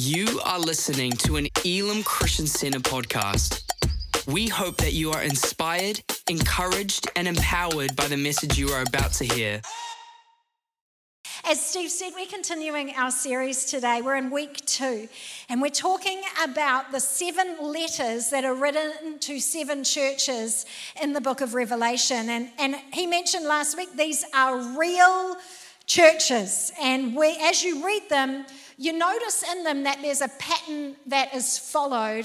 You are listening to an Elim Christian Center podcast. We hope that you are inspired, encouraged, and empowered by the message you are about to hear. As Steve said, we're continuing our series today. We're in week 2, and we're talking about the 7 letters that are written to 7 churches in the book of Revelation. And he mentioned last week, these are real churches. And as you read them, you notice in them that there's a pattern that is followed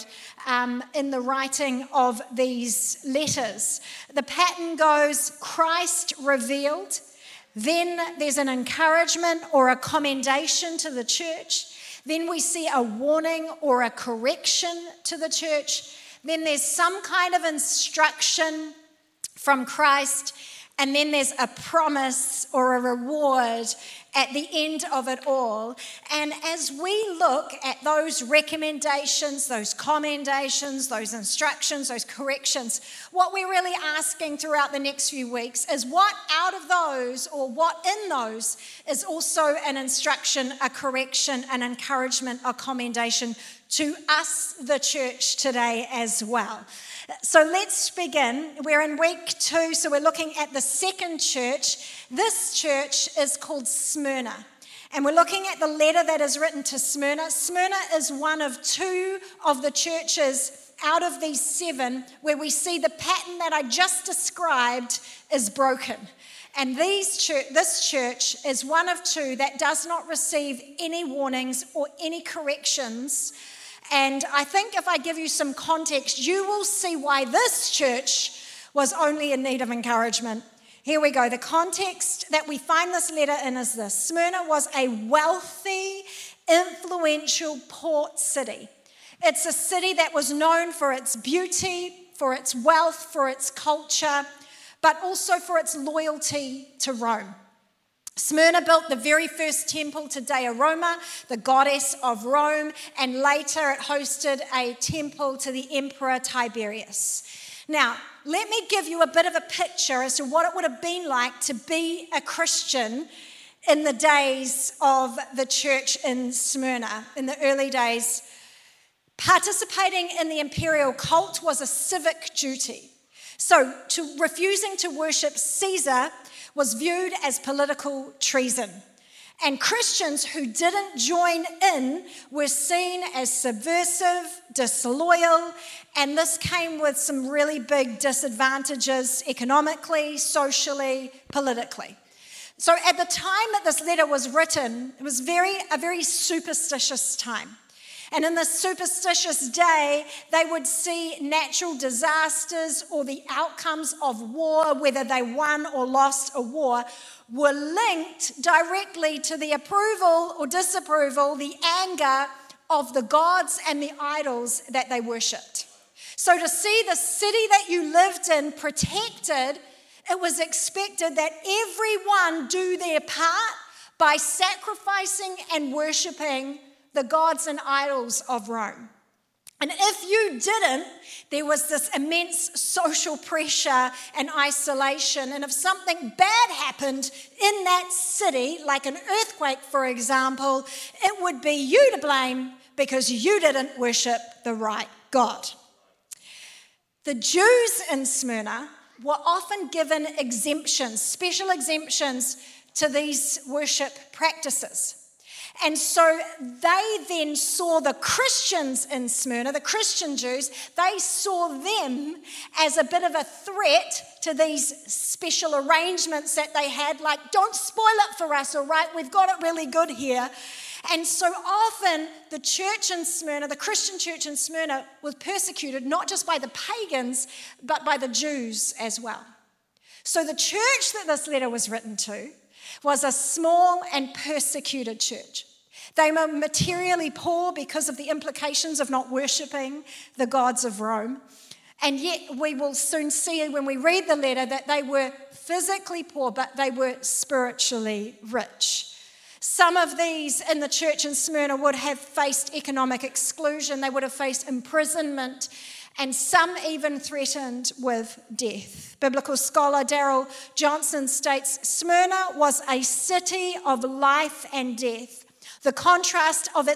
in the writing of these letters. The pattern goes, Christ revealed. Then there's an encouragement or a commendation to the church. Then we see a warning or a correction to the church. Then there's some kind of instruction from Christ. And then there's a promise or a reward at the end of it all. And as we look at those recommendations, those commendations, those instructions, those corrections, what we're really asking throughout the next few weeks is what out of those or what in those is also an instruction, a correction, an encouragement, a commendation to us, the church, today as well. So let's begin. We're in week 2, so we're looking at the second church. This church is called Smyrna, and we're looking at the letter that is written to Smyrna. Smyrna is one of 2 of the churches out of these 7 where we see the pattern that I just described is broken. And this church is one of 2 that does not receive any warnings or any corrections. And I think if I give you some context, you will see why this church was only in need of encouragement. Here we go. The context that we find this letter in is this. Smyrna was a wealthy, influential port city. It's a city that was known for its beauty, for its wealth, for its culture, but also for its loyalty to Rome. Smyrna built the very first temple to Dea Roma, the goddess of Rome, and later it hosted a temple to the Emperor Tiberius. Now, let me give you a bit of a picture as to what it would have been like to be a Christian in the days of the church in Smyrna, in the early days. Participating in the imperial cult was a civic duty. So, refusing to worship Caesar was viewed as political treason. And Christians who didn't join in were seen as subversive, disloyal, and this came with some really big disadvantages economically, socially, politically. So at the time that this letter was written, it was a very superstitious time. And in this superstitious day, they would see natural disasters or the outcomes of war, whether they won or lost a war, were linked directly to the approval or disapproval, the anger of the gods and the idols that they worshipped. So to see the city that you lived in protected, it was expected that everyone do their part by sacrificing and worshipping the gods and idols of Rome. And if you didn't, there was this immense social pressure and isolation. And if something bad happened in that city, like an earthquake, for example, it would be you to blame because you didn't worship the right God. The Jews in Smyrna were often given exemptions, special exemptions to these worship practices. And so they then saw the Christians in Smyrna, the Christian Jews, they saw them as a bit of a threat to these special arrangements that they had, like, don't spoil it for us, all right? We've got it really good here. And so often the church in Smyrna, the Christian church in Smyrna, was persecuted not just by the pagans, but by the Jews as well. So the church that this letter was written to was a small and persecuted church. They were materially poor because of the implications of not worshipping the gods of Rome. And yet we will soon see when we read the letter that they were physically poor, but they were spiritually rich. Some of these in the church in Smyrna would have faced economic exclusion. They would have faced imprisonment, and some even threatened with death. Biblical scholar Darrell Johnson states, Smyrna was a city of life and death. The contrast of its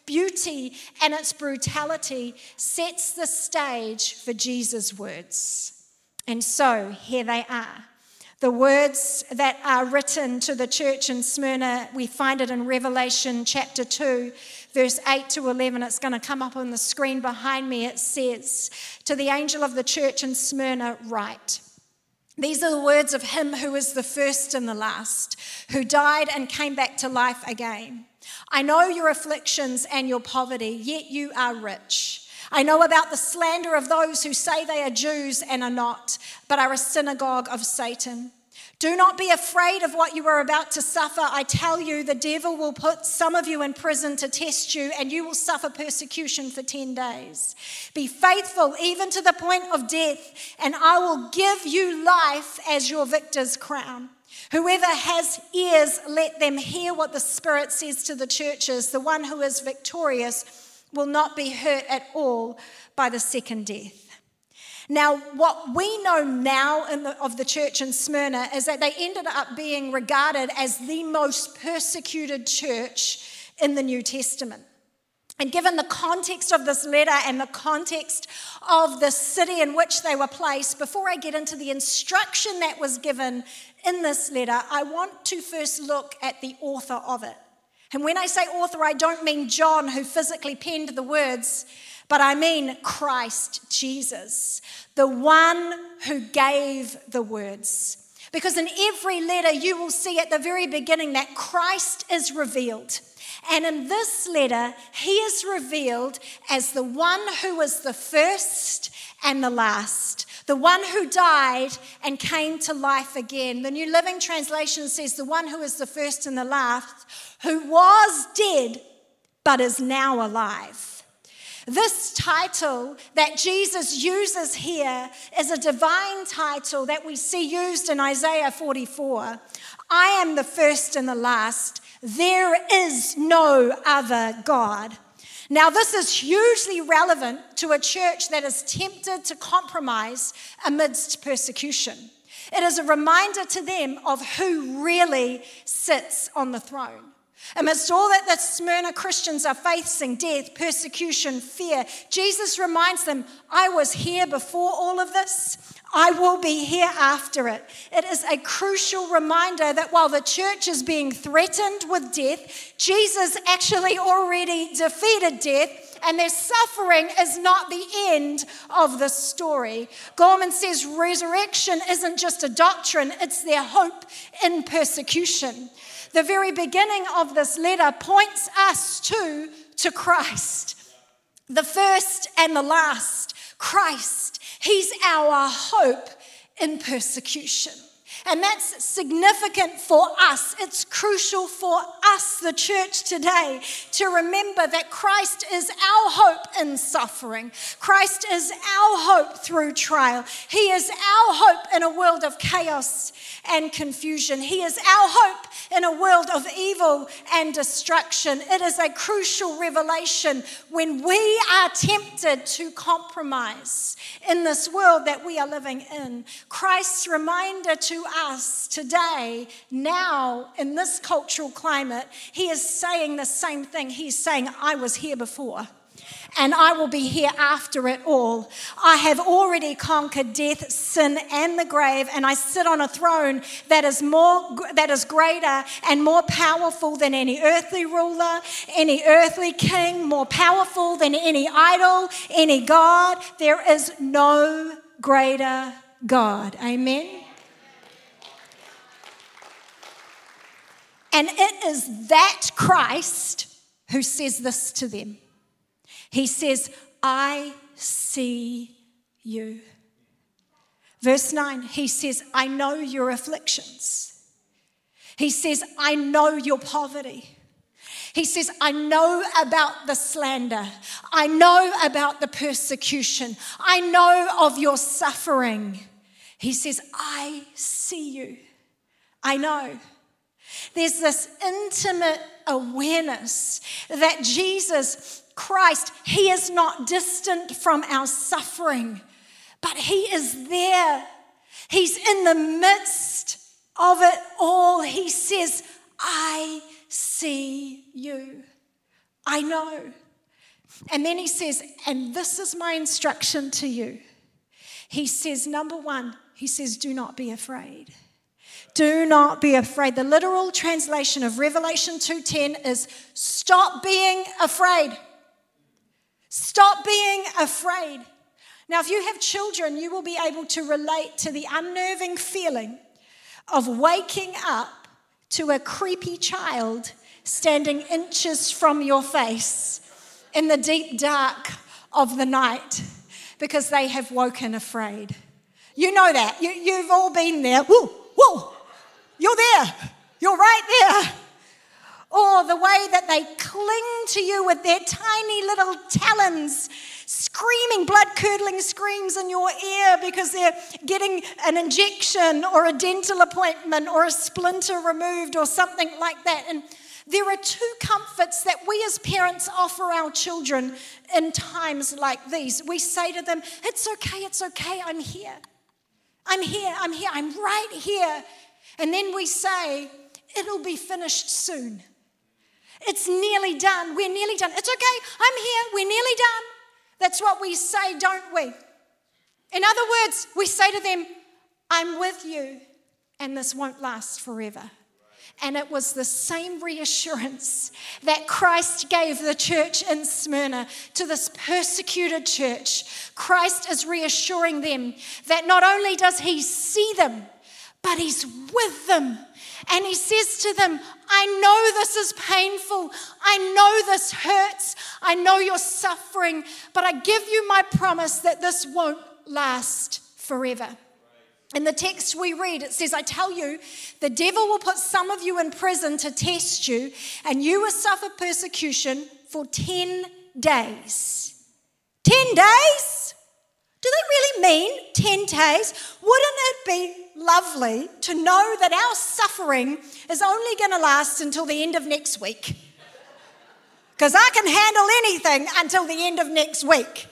beauty and its brutality sets the stage for Jesus' words. And so here they are. The words that are written to the church in Smyrna, we find it in Revelation chapter 2, verse 8 to 11. It's going to come up on the screen behind me. It says, "To the angel of the church in Smyrna write, these are the words of him who is the first and the last, who died and came back to life again. I know your afflictions and your poverty, yet you are rich. I know about the slander of those who say they are Jews and are not, but are a synagogue of Satan. Do not be afraid of what you are about to suffer. I tell you, the devil will put some of you in prison to test you, and you will suffer persecution for 10 days. Be faithful even to the point of death, and I will give you life as your victor's crown. Whoever has ears, let them hear what the Spirit says to the churches. The one who is victorious will not be hurt at all by the second death." Now, what we know now of the church in Smyrna is that they ended up being regarded as the most persecuted church in the New Testament. And given the context of this letter and the context of the city in which they were placed, before I get into the instruction that was given in this letter, I want to first look at the author of it. And when I say author, I don't mean John, who physically penned the words, but I mean Christ Jesus, the one who gave the words. Because in every letter, you will see at the very beginning that Christ is revealed. And in this letter, he is revealed as the one who is the first and the last, the one who died and came to life again. The New Living Translation says the one who is the first and the last, who was dead but is now alive. This title that Jesus uses here is a divine title that we see used in Isaiah 44. I am the first and the last. There is no other God. Now, this is hugely relevant to a church that is tempted to compromise amidst persecution. It is a reminder to them of who really sits on the throne. Amidst all that the Smyrna Christians are facing, death, persecution, fear, Jesus reminds them, I was here before all of this. I will be here after it. It is a crucial reminder that while the church is being threatened with death, Jesus actually already defeated death, and their suffering is not the end of the story. Gorman says resurrection isn't just a doctrine, it's their hope in persecution. The very beginning of this letter points us to Christ, the first and the last, Christ. He's our hope in persecution. And that's significant for us. It's crucial for us, the church today, to remember that Christ is our hope in suffering. Christ is our hope through trial. He is our hope in a world of chaos and confusion. He is our hope in a world of evil and destruction. It is a crucial revelation when we are tempted to compromise in this world that we are living in. Christ's reminder to us today, now in this cultural climate, he is saying the same thing. He's saying, I was here before, and I will be here after it all. I have already conquered death, sin, and the grave, and I sit on a throne that is greater and more powerful than any earthly ruler, any earthly king, more powerful than any idol, any god. There is no greater God. Amen. And it is that Christ who says this to them. He says, I see you. Verse 9, he says, I know your afflictions. He says, I know your poverty. He says, I know about the slander. I know about the persecution. I know of your suffering. He says, I see you. I know. There's this intimate awareness that Jesus Christ, he is not distant from our suffering, but he is there. He's in the midst of it all. He says, I see you. I know. And then he says, and this is my instruction to you. He says, number one, he says, do not be afraid. Do not be afraid. The literal translation of Revelation 2:10 is stop being afraid. Stop being afraid. Now, if you have children, you will be able to relate to the unnerving feeling of waking up to a creepy child standing inches from your face in the deep dark of the night because they have woken afraid. You know that. You've all been there. Woo, woo. You're there. You're right there. Or the way that they cling to you with their tiny little talons, screaming, blood-curdling screams in your ear because they're getting an injection or a dental appointment or a splinter removed or something like that. And there are two comforts that we as parents offer our children in times like these. We say to them, it's okay, I'm here. I'm right here. And then we say, it'll be finished soon. It's nearly done. We're nearly done. It's okay. I'm here. We're nearly done. That's what we say, don't we? In other words, we say to them, I'm with you, and this won't last forever. And it was the same reassurance that Christ gave the church in Smyrna to this persecuted church. Christ is reassuring them that not only does he see them, but he's with them. And he says to them, I know this is painful. I know this hurts. I know you're suffering. But I give you my promise that this won't last forever. In the text we read, it says, I tell you, the devil will put some of you in prison to test you, and you will suffer persecution for 10 days. 10 days? Do they really mean 10 days? Wouldn't it be lovely to know that our suffering is only going to last until the end of next week? Because I can handle anything until the end of next week.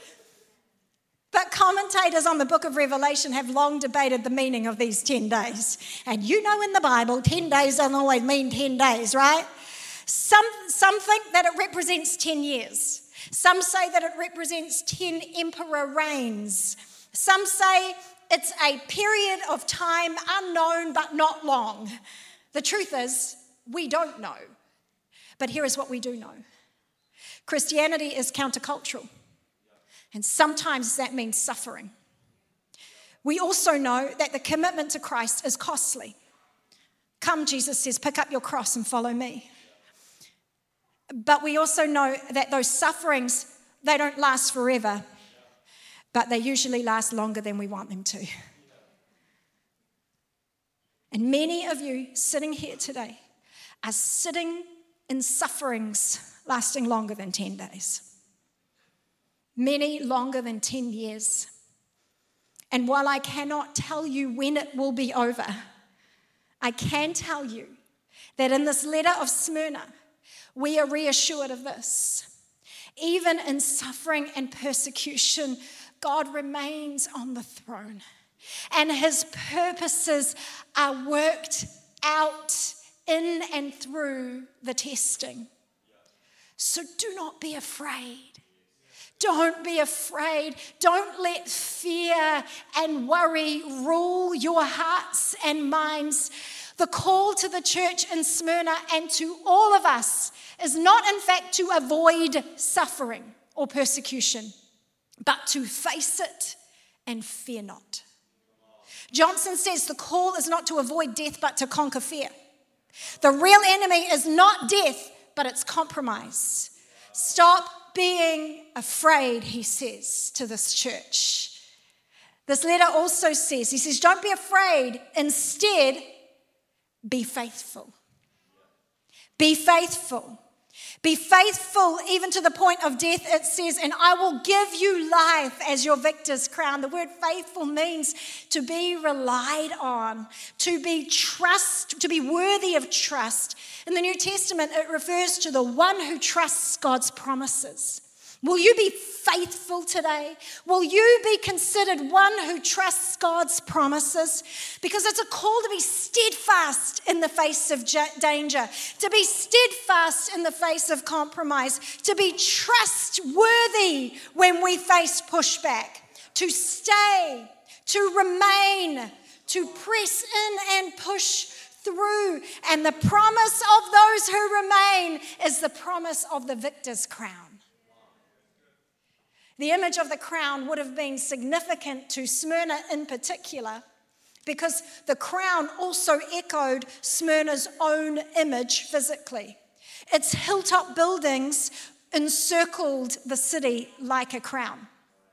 But commentators on the book of Revelation have long debated the meaning of these 10 days. And you know in the Bible, 10 days doesn't always mean 10 days, right? Some think that it represents 10 years. Some say that it represents 10 emperor reigns. Some say it's a period of time unknown but not long. The truth is, we don't know. But here is what we do know. Christianity is countercultural. And sometimes that means suffering. We also know that the commitment to Christ is costly. Come, Jesus says, pick up your cross and follow me. But we also know that those sufferings, they don't last forever, but they usually last longer than we want them to. And many of you sitting here today are sitting in sufferings lasting longer than 10 days. Many longer than 10 years. And while I cannot tell you when it will be over, I can tell you that in this letter of Smyrna, we are reassured of this. Even in suffering and persecution, God remains on the throne. And his purposes are worked out in and through the testing. So do not be afraid. Don't be afraid. Don't let fear and worry rule your hearts and minds. The call to the church in Smyrna and to all of us is not, in fact, to avoid suffering or persecution, but to face it and fear not. Johnson says the call is not to avoid death, but to conquer fear. The real enemy is not death, but it's compromise. Stop being afraid, he says to this church. This letter also says, he says, don't be afraid. Instead, be faithful. Be faithful. Be faithful even to the point of death, it says, and I will give you life as your victor's crown. The word faithful means to be relied on, to be worthy of trust. In the New Testament, it refers to the one who trusts God's promises. Will you be faithful today? Will you be considered one who trusts God's promises? Because it's a call to be steadfast in the face of danger, to be steadfast in the face of compromise, to be trustworthy when we face pushback, to stay, to remain, to press in and push through. And the promise of those who remain is the promise of the victor's crown. The image of the crown would have been significant to Smyrna in particular because the crown also echoed Smyrna's own image physically. Its hilltop buildings encircled the city like a crown.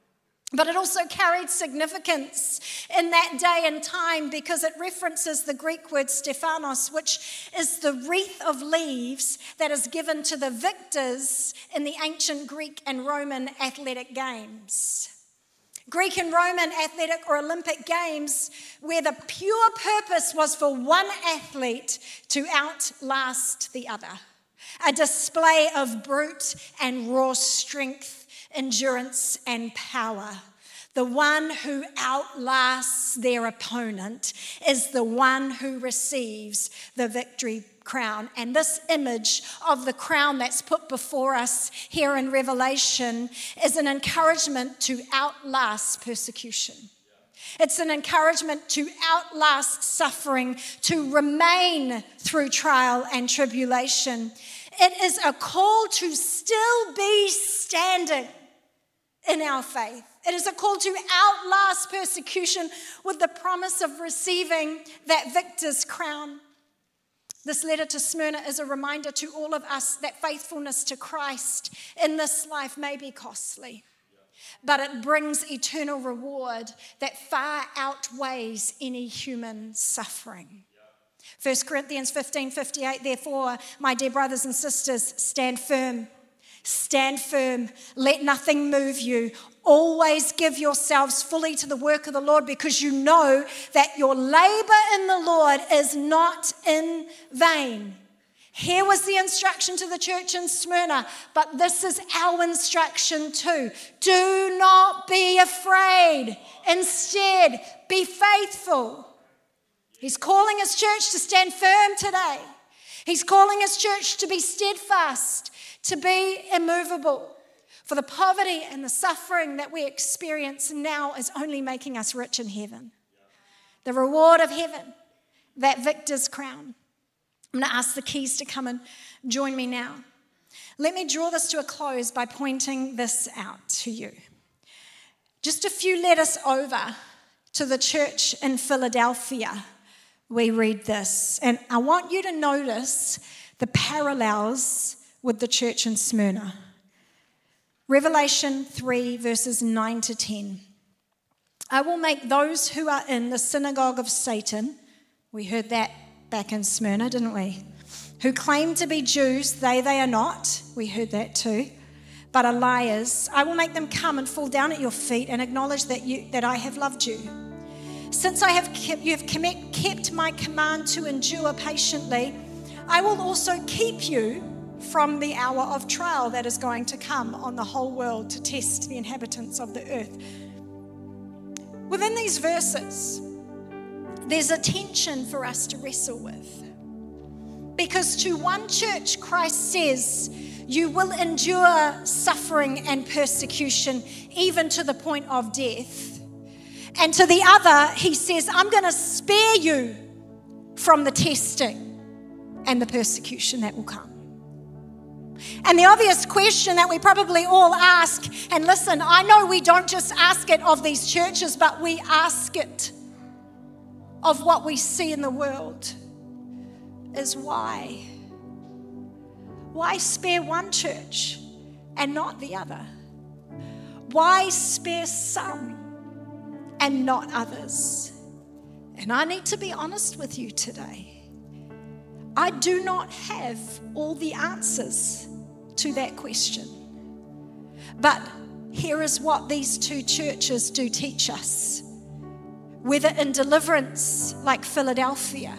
But it also carried significance in that day and time because it references the Greek word Stephanos, which is the wreath of leaves that is given to the victors in the ancient Greek and Roman athletic games. Greek and Roman athletic or Olympic games where the pure purpose was for one athlete to outlast the other. A display of brute and raw strength, endurance and power. The one who outlasts their opponent is the one who receives the victory crown. And this image of the crown that's put before us here in Revelation is an encouragement to outlast persecution. It's an encouragement to outlast suffering, to remain through trial and tribulation. It is a call to still be standing in our faith. It is a call to outlast persecution with the promise of receiving that victor's crown. This letter to Smyrna is a reminder to all of us that faithfulness to Christ in this life may be costly, but it brings eternal reward that far outweighs any human suffering. 1 Corinthians 15:58, therefore, my dear brothers and sisters, stand firm. Stand firm. Let nothing move you. Always give yourselves fully to the work of the Lord because you know that your labor in the Lord is not in vain. Here was the instruction to the church in Smyrna, but this is our instruction too. Do not be afraid. Instead, be faithful. He's calling his church to stand firm today. He's calling his church to be steadfast, to be immovable. For the poverty and the suffering that we experience now is only making us rich in heaven. The reward of heaven, that victor's crown. I'm going to ask the keys to come and join me now. Let me draw this to a close by pointing this out to you. Just a few letters over to the church in Philadelphia, we read this. And I want you to notice the parallels with the church in Smyrna. Revelation 3, verses 9 to 10. I will make those who are in the synagogue of Satan, we heard that back in Smyrna, didn't we? Who claim to be Jews, they are not, we heard that too, but are liars. I will make them come and fall down at your feet and acknowledge that I have loved you. Since you have kept my command to endure patiently, I will also keep you from the hour of trial that is going to come on the whole world to test the inhabitants of the earth. Within these verses, there's a tension for us to wrestle with. Because to one church, Christ says, you will endure suffering and persecution, even to the point of death. And to the other, he says, I'm going to spare you from the testing and the persecution that will come. And the obvious question that we probably all ask, and listen, I know we don't just ask it of these churches, but we ask it of what we see in the world, is why? Why spare one church and not the other? Why spare some and not others? And I need to be honest with you today. I do not have all the answers to that question. But here is what these two churches do teach us. Whether in deliverance like Philadelphia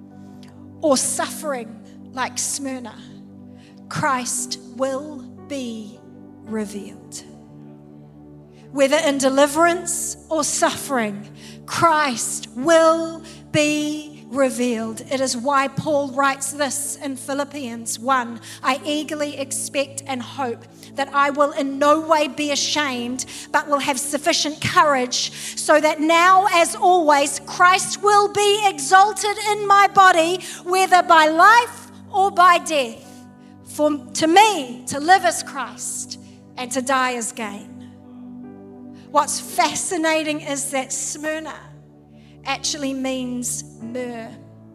or suffering like Smyrna, Christ will be revealed. Whether in deliverance or suffering, Christ will be revealed. It is why Paul writes this in Philippians 1, I eagerly expect and hope that I will in no way be ashamed, but will have sufficient courage, so that now, as always, Christ will be exalted in my body, whether by life or by death. For to me, to live is Christ, and to die is gain. What's fascinating is that Smyrna actually means myrrh,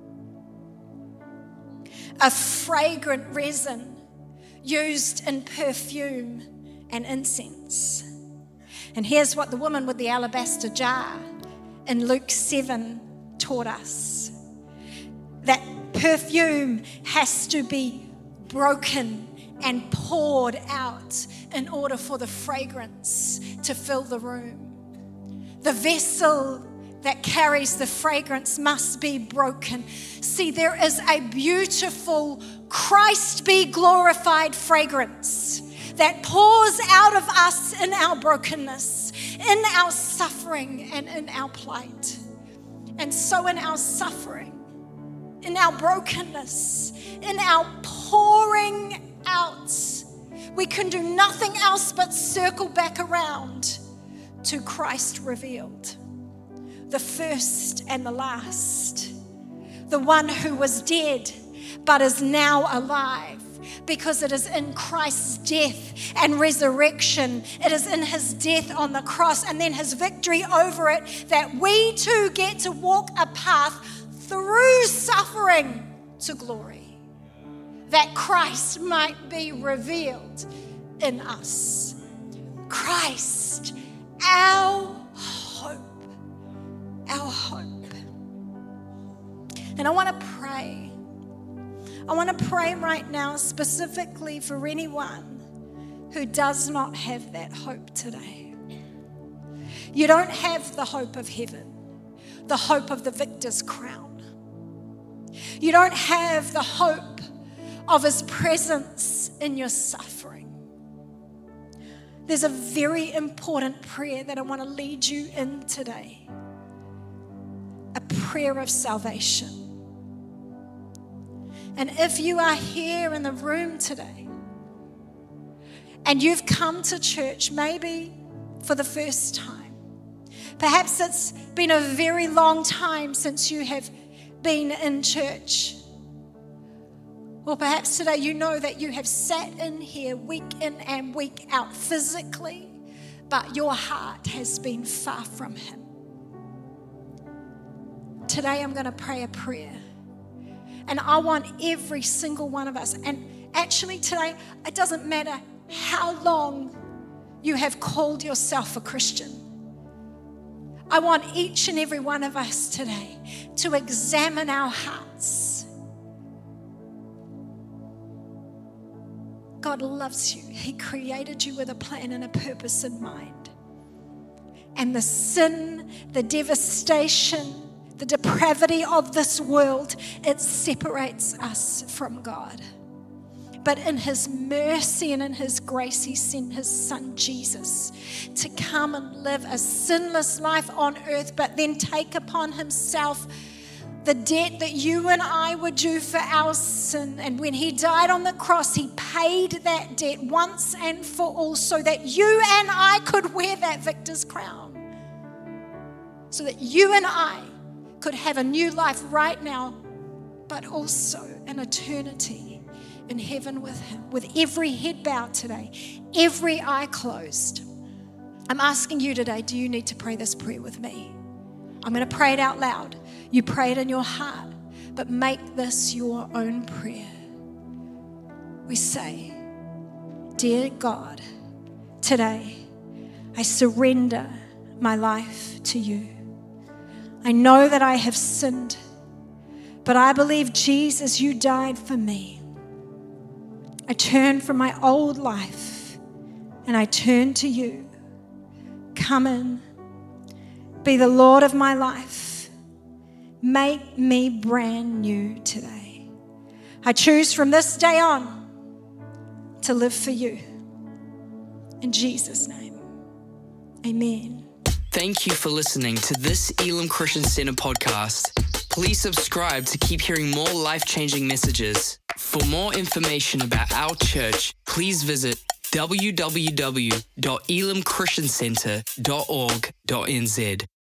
a fragrant resin used in perfume and incense. And here's what the woman with the alabaster jar in Luke 7 taught us. That perfume has to be broken and poured out in order for the fragrance to fill the room. The vessel that carries the fragrance must be broken. See, there is a beautiful Christ be glorified fragrance that pours out of us in our brokenness, in our suffering, and in our plight. And so in our suffering, in our brokenness, in our pouring out, we can do nothing else but circle back around to Christ revealed, the first and the last, the one who was dead but is now alive, because it is in Christ's death and resurrection, it is in his death on the cross and then his victory over it, that we too get to walk a path through suffering to glory, that Christ might be revealed in us. Christ, our hope, our hope. And I want to pray. I want to pray right now specifically for anyone who does not have that hope today. You don't have the hope of heaven, the hope of the victor's crown. You don't have the hope of his presence in your suffering. There's a very important prayer that I want to lead you in today. A prayer of salvation. And if you are here in the room today and you've come to church maybe for the first time, perhaps it's been a very long time since you have been in church, or perhaps today you know that you have sat in here week in and week out physically, but your heart has been far from him. Today I'm going to pray a prayer. And I want every single one of us, and actually today, it doesn't matter how long you have called yourself a Christian. I want each and every one of us today to examine our hearts. God loves you. He created you with a plan and a purpose in mind. And the sin, the devastation, the depravity of this world, it separates us from God. But in his mercy and in his grace, he sent his son Jesus to come and live a sinless life on earth, but then take upon himself the debt that you and I were due for our sin. And when he died on the cross, he paid that debt once and for all, so that you and I could wear that victor's crown. So that you and I could have a new life right now, but also an eternity in heaven with him. With every head bowed today, every eye closed, I'm asking you today, do you need to pray this prayer with me? I'm going to pray it out loud. You pray it in your heart, but make this your own prayer. We say, dear God, today I surrender my life to you. I know that I have sinned, but I believe, Jesus, you died for me. I turn from my old life and I turn to you. Come in, be the Lord of my life. Make me brand new today. I choose from this day on to live for you. In Jesus' name, amen. Thank you for listening to this Elim Christian Center podcast. Please subscribe to keep hearing more life-changing messages. For more information about our church, please visit www.elimchristiancenter.org.nz.